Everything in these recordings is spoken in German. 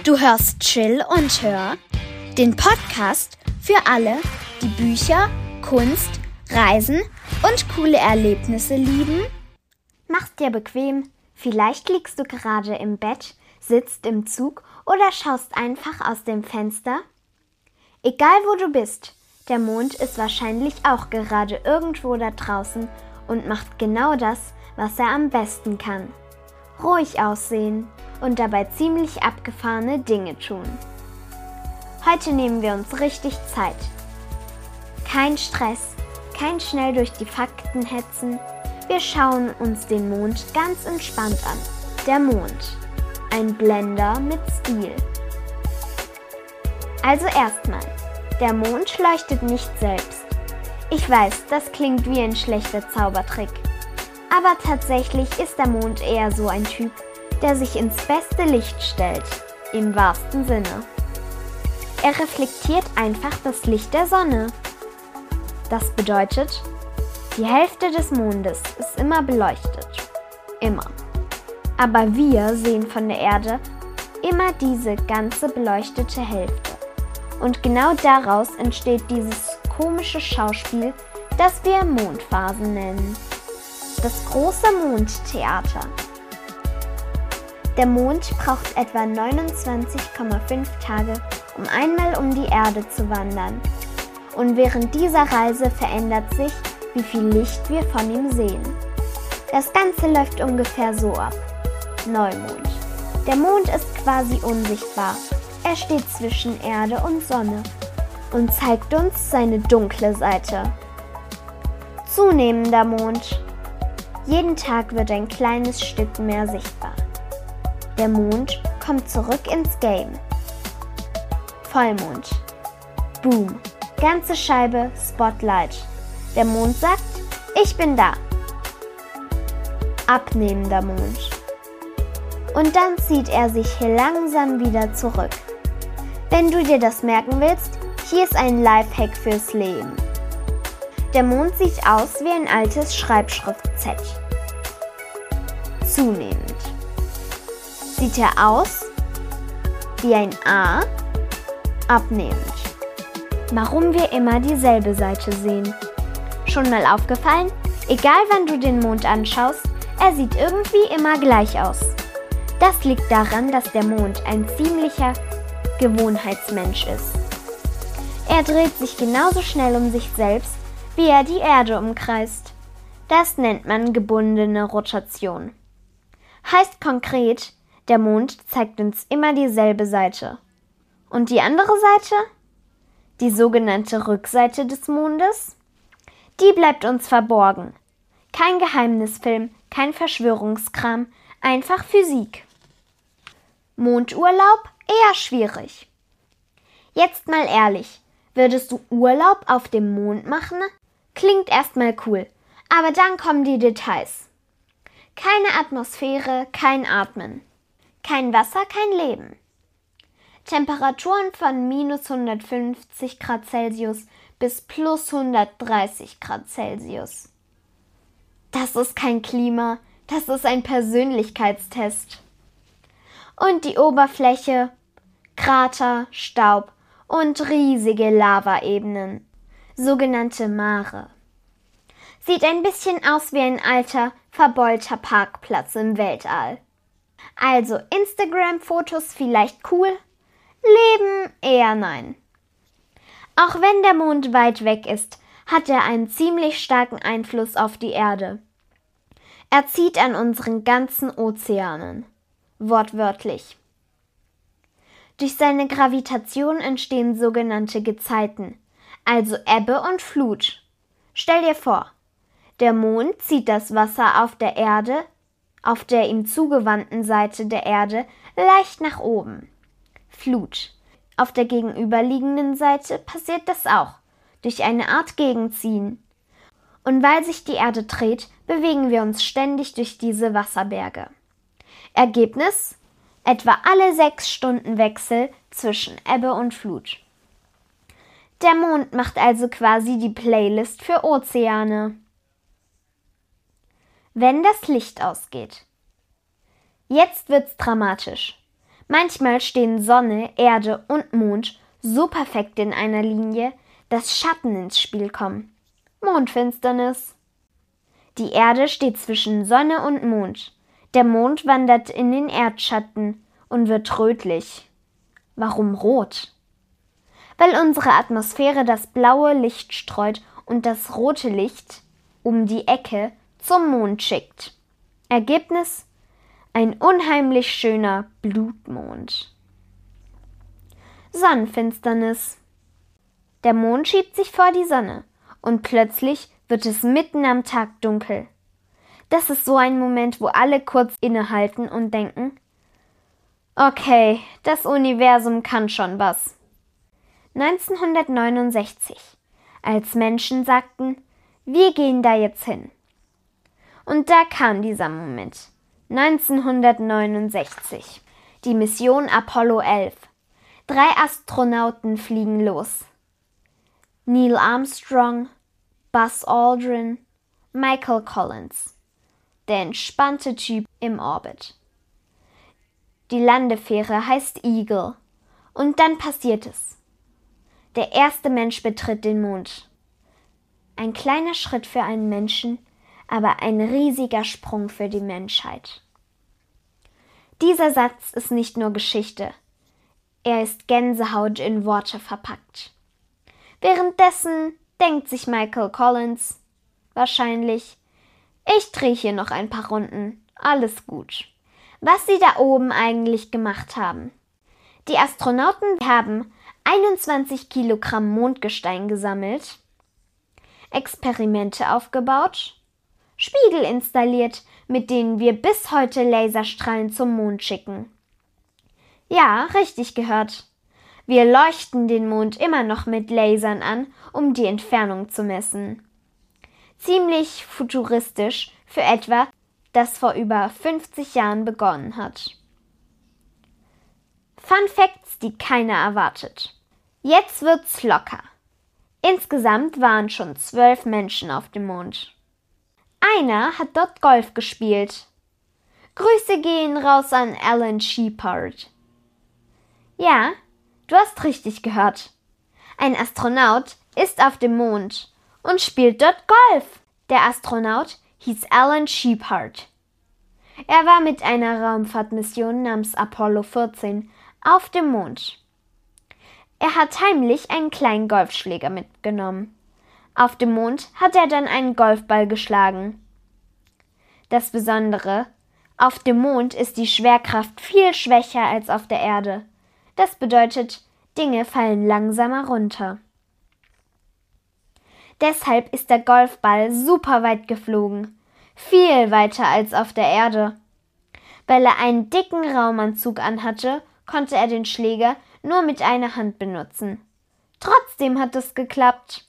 Du hörst Chill und Hör, den Podcast für alle, die Bücher, Kunst, Reisen und coole Erlebnisse lieben. Mach's dir bequem, vielleicht liegst du gerade im Bett, sitzt im Zug oder schaust einfach aus dem Fenster. Egal wo du bist, der Mond ist wahrscheinlich auch gerade irgendwo da draußen und macht genau das, was er am besten kann. Ruhig aussehen und dabei ziemlich abgefahrene Dinge tun. Heute nehmen wir uns richtig Zeit. Kein Stress, kein schnell durch die Fakten hetzen. Wir schauen uns den Mond ganz entspannt an. Der Mond. Ein Blender mit Stil. Also erstmal, der Mond leuchtet nicht selbst. Ich weiß, das klingt wie ein schlechter Zaubertrick. Aber tatsächlich ist der Mond eher so ein Typ, der sich ins beste Licht stellt, im wahrsten Sinne. Er reflektiert einfach das Licht der Sonne. Das bedeutet, die Hälfte des Mondes ist immer beleuchtet. Immer. Aber wir sehen von der Erde immer diese ganze beleuchtete Hälfte. Und genau daraus entsteht dieses komische Schauspiel, das wir Mondphasen nennen. Das große Mondtheater. Der Mond braucht etwa 29,5 Tage, um einmal um die Erde zu wandern. Und während dieser Reise verändert sich, wie viel Licht wir von ihm sehen. Das Ganze läuft ungefähr so ab. Neumond. Der Mond ist quasi unsichtbar. Er steht zwischen Erde und Sonne und zeigt uns seine dunkle Seite. Zunehmender Mond. Jeden Tag wird ein kleines Stück mehr sichtbar. Der Mond kommt zurück ins Game. Vollmond. Boom. Ganze Scheibe Spotlight. Der Mond sagt, ich bin da. Abnehmender Mond. Und dann zieht er sich hier langsam wieder zurück. Wenn du dir das merken willst, hier ist ein Lifehack fürs Leben. Der Mond sieht aus wie ein altes Schreibschrift-Z. Zunehmend. Sieht er aus wie ein A? Abnehmend. Warum wir immer dieselbe Seite sehen. Schon mal aufgefallen? Egal wann du den Mond anschaust, er sieht irgendwie immer gleich aus. Das liegt daran, dass der Mond ein ziemlicher Gewohnheitsmensch ist. Er dreht sich genauso schnell um sich selbst, wie er die Erde umkreist. Das nennt man gebundene Rotation. Heißt konkret, der Mond zeigt uns immer dieselbe Seite. Und die andere Seite? Die sogenannte Rückseite des Mondes? Die bleibt uns verborgen. Kein Geheimnisfilm, kein Verschwörungskram, einfach Physik. Mondurlaub? Eher schwierig. Jetzt mal ehrlich, würdest du Urlaub auf dem Mond machen? Klingt erstmal cool, aber dann kommen die Details. Keine Atmosphäre, kein Atmen. Kein Wasser, kein Leben. Temperaturen von minus 150 Grad Celsius bis plus 130 Grad Celsius. Das ist kein Klima, das ist ein Persönlichkeitstest. Und die Oberfläche, Krater, Staub und riesige Lavaebenen, sogenannte Mare. Sieht ein bisschen aus wie ein alter, verbeulter Parkplatz im Weltall. Also Instagram-Fotos vielleicht cool, Leben eher nein. Auch wenn der Mond weit weg ist, hat er einen ziemlich starken Einfluss auf die Erde. Er zieht an unseren ganzen Ozeanen. Wortwörtlich. Durch seine Gravitation entstehen sogenannte Gezeiten, also Ebbe und Flut. Stell dir vor, der Mond zieht das Wasser auf der Erde, auf der ihm zugewandten Seite der Erde, leicht nach oben. Flut. Auf der gegenüberliegenden Seite passiert das auch, durch eine Art Gegenziehen. Und weil sich die Erde dreht, bewegen wir uns ständig durch diese Wasserberge. Ergebnis? Etwa alle 6 Stunden Wechsel zwischen Ebbe und Flut. Der Mond macht also quasi die Playlist für Ozeane. Wenn das Licht ausgeht. Jetzt wird's dramatisch. Manchmal stehen Sonne, Erde und Mond so perfekt in einer Linie, dass Schatten ins Spiel kommen. Mondfinsternis. Die Erde steht zwischen Sonne und Mond. Der Mond wandert in den Erdschatten und wird rötlich. Warum rot? Weil unsere Atmosphäre das blaue Licht streut und das rote Licht um die Ecke zum Mond schickt. Ergebnis: ein unheimlich schöner Blutmond. Sonnenfinsternis. Der Mond schiebt sich vor die Sonne und plötzlich wird es mitten am Tag dunkel. Das ist so ein Moment, wo alle kurz innehalten und denken: Okay, das Universum kann schon was. 1969, als Menschen sagten, wir gehen da jetzt hin. Und da kam dieser Moment. 1969. Die Mission Apollo 11. 3 Astronauten fliegen los. Neil Armstrong, Buzz Aldrin, Michael Collins. Der entspannte Typ im Orbit. Die Landefähre heißt Eagle. Und dann passiert es. Der erste Mensch betritt den Mond. Ein kleiner Schritt für einen Menschen, aber ein riesiger Sprung für die Menschheit. Dieser Satz ist nicht nur Geschichte. Er ist Gänsehaut in Worte verpackt. Währenddessen denkt sich Michael Collins wahrscheinlich: Ich drehe hier noch ein paar Runden, alles gut. Was sie da oben eigentlich gemacht haben. Die Astronauten haben 21 Kilogramm Mondgestein gesammelt, Experimente aufgebaut, Spiegel installiert, mit denen wir bis heute Laserstrahlen zum Mond schicken. Ja, richtig gehört. Wir leuchten den Mond immer noch mit Lasern an, um die Entfernung zu messen. Ziemlich futuristisch für etwas, das vor über 50 Jahren begonnen hat. Fun Facts, die keiner erwartet. Jetzt wird's locker. Insgesamt waren schon 12 Menschen auf dem Mond. Einer hat dort Golf gespielt. Grüße gehen raus an Alan Shepard. Ja, du hast richtig gehört. Ein Astronaut ist auf dem Mond und spielt dort Golf. Der Astronaut hieß Alan Shepard. Er war mit einer Raumfahrtmission namens Apollo 14 auf dem Mond. Er hat heimlich einen kleinen Golfschläger mitgenommen. Auf dem Mond hat er dann einen Golfball geschlagen. Das Besondere: Auf dem Mond ist die Schwerkraft viel schwächer als auf der Erde. Das bedeutet, Dinge fallen langsamer runter. Deshalb ist der Golfball super weit geflogen, viel weiter als auf der Erde. Weil er einen dicken Raumanzug anhatte, konnte er den Schläger nur mit einer Hand benutzen. Trotzdem hat es geklappt.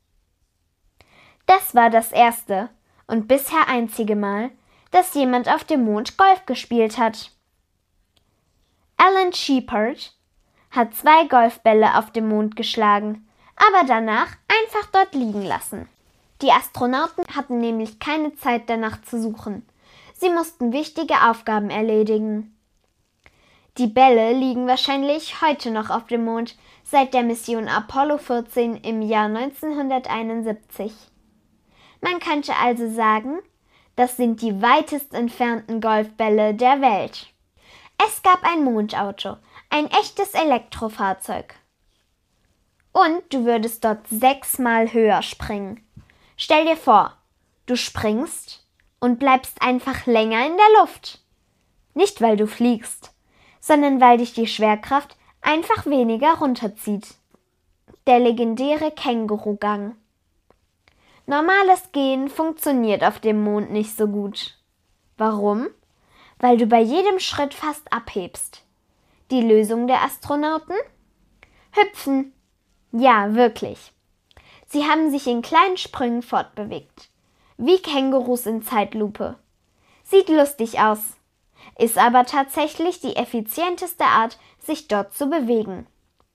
Das war das erste und bisher einzige Mal, dass jemand auf dem Mond Golf gespielt hat. Alan Shepard hat 2 Golfbälle auf dem Mond geschlagen, aber danach einfach dort liegen lassen. Die Astronauten hatten nämlich keine Zeit danach zu suchen. Sie mussten wichtige Aufgaben erledigen. Die Bälle liegen wahrscheinlich heute noch auf dem Mond, seit der Mission Apollo 14 im Jahr 1971. Man könnte also sagen, das sind die weitest entfernten Golfbälle der Welt. Es gab ein Mondauto, ein echtes Elektrofahrzeug. Und du würdest dort 6-mal höher springen. Stell dir vor, du springst und bleibst einfach länger in der Luft. Nicht, weil du fliegst, sondern weil dich die Schwerkraft einfach weniger runterzieht. Der legendäre Kängurugang. Normales Gehen funktioniert auf dem Mond nicht so gut. Warum? Weil du bei jedem Schritt fast abhebst. Die Lösung der Astronauten? Hüpfen. Ja, wirklich. Sie haben sich in kleinen Sprüngen fortbewegt. Wie Kängurus in Zeitlupe. Sieht lustig aus. Ist aber tatsächlich die effizienteste Art, sich dort zu bewegen.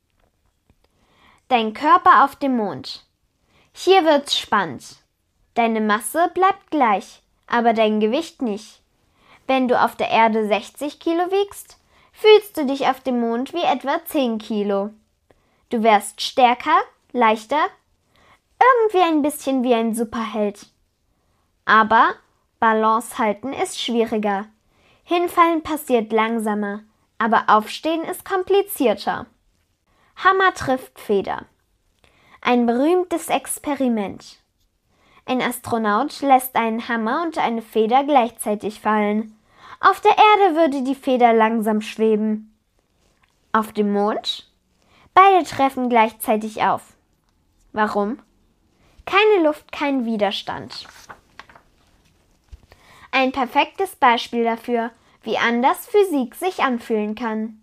Dein Körper auf dem Mond. Hier wird's spannend. Deine Masse bleibt gleich, aber dein Gewicht nicht. Wenn du auf der Erde 60 Kilo wiegst, fühlst du dich auf dem Mond wie etwa 10 Kilo. Du wärst stärker, leichter, irgendwie ein bisschen wie ein Superheld. Aber Balance halten ist schwieriger. Hinfallen passiert langsamer, aber Aufstehen ist komplizierter. Hammer trifft Feder. Ein berühmtes Experiment. Ein Astronaut lässt einen Hammer und eine Feder gleichzeitig fallen. Auf der Erde würde die Feder langsam schweben. Auf dem Mond? Beide treffen gleichzeitig auf. Warum? Keine Luft, kein Widerstand. Ein perfektes Beispiel dafür, wie anders Physik sich anfühlen kann.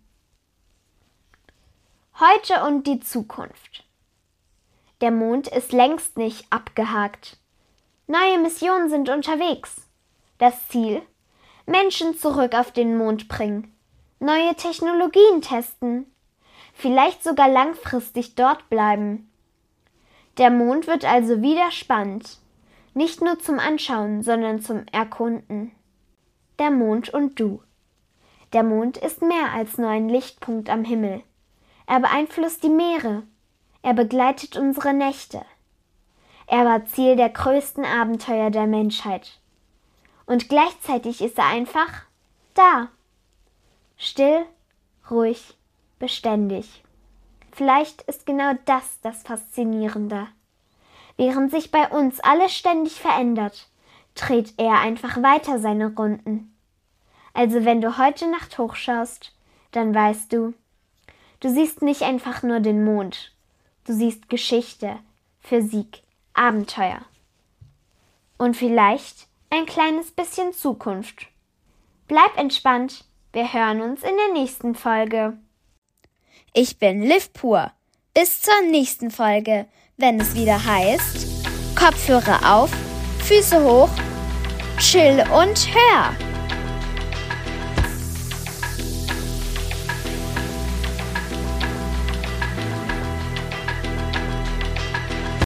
Heute und die Zukunft. Der Mond ist längst nicht abgehakt. Neue Missionen sind unterwegs. Das Ziel? Menschen zurück auf den Mond bringen. Neue Technologien testen. Vielleicht sogar langfristig dort bleiben. Der Mond wird also wieder spannend. Nicht nur zum Anschauen, sondern zum Erkunden. Der Mond und du. Der Mond ist mehr als nur ein Lichtpunkt am Himmel. Er beeinflusst die Meere. Er begleitet unsere Nächte. Er war Ziel der größten Abenteuer der Menschheit. Und gleichzeitig ist er einfach da. Still, ruhig, beständig. Vielleicht ist genau das Faszinierende. Während sich bei uns alles ständig verändert, dreht er einfach weiter seine Runden. Also wenn du heute Nacht hochschaust, dann weißt du, du siehst nicht einfach nur den Mond. Du siehst Geschichte, Physik, Abenteuer. Und vielleicht ein kleines bisschen Zukunft. Bleib entspannt, wir hören uns in der nächsten Folge. Ich bin Liv Pur. Bis zur nächsten Folge, wenn es wieder heißt, Kopfhörer auf, Füße hoch, chill und hör.